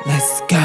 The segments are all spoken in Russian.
Let's go.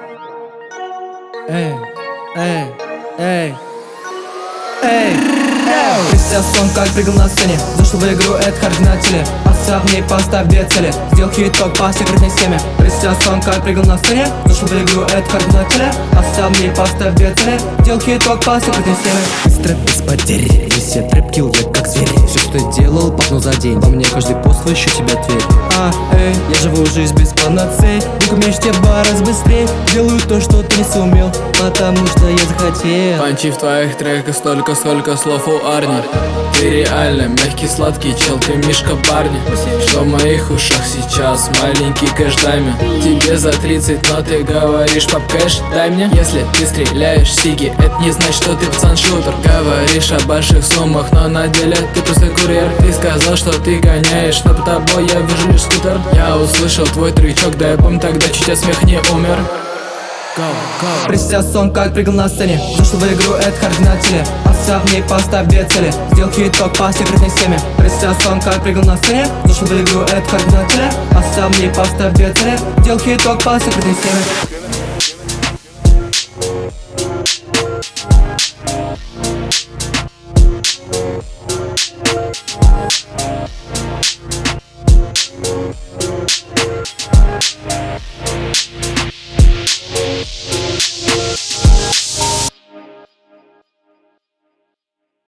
Эй, эй, эй, эй. Представь сон, как прыгал на сцене. Зашел в игру, это хард на теле. Оставь в ней поставь две цели. Сделал хиток по секретной схеме. Представь сон, как прыгал на сцене. Зашел в игру, это хард на теле. Оставь в ней поставь две цели. Сделал хиток по секретной схеме. Быстро, без потерь, весь я трэп-килл, я как зверь. Все, что я делал, пахнул за день. Во мне каждый пост, ищу тебя ответ. Я живу жизнь без панацей. Бегу в мечте в раз быстрей. Делаю то, что ты не сумел, потому что я захотел. Панчи в твоих треках столько, сколько слов у Арни. Ты реально мягкий, сладкий чел, ты мишка парня. Что в моих ушах сейчас, маленький кэш, дай мне. Тебе за 30, но ты говоришь, пап, кэш, дай мне. Если ты стреляешь сиги, это не значит, что ты пацан-шутер. Говоришь о больших суммах, но на деле ты просто курьер. Ты сказал, что ты гоняешь, но по тобой я вижу лишь скутер. Я услышал твой трючок, да я помню тогда чуть от смеха не умер. Представь сон, как прыгал на сцене. Зашел в игру, это хард на теле. Оставь в ней поставь две цели. Сделал хиток по секретной схеме. Представь сон, как прыгал на сцене. Зашел в игру, это хард на теле. Оставь в ней поставь две цели. Сделал хиток по секретной схеме.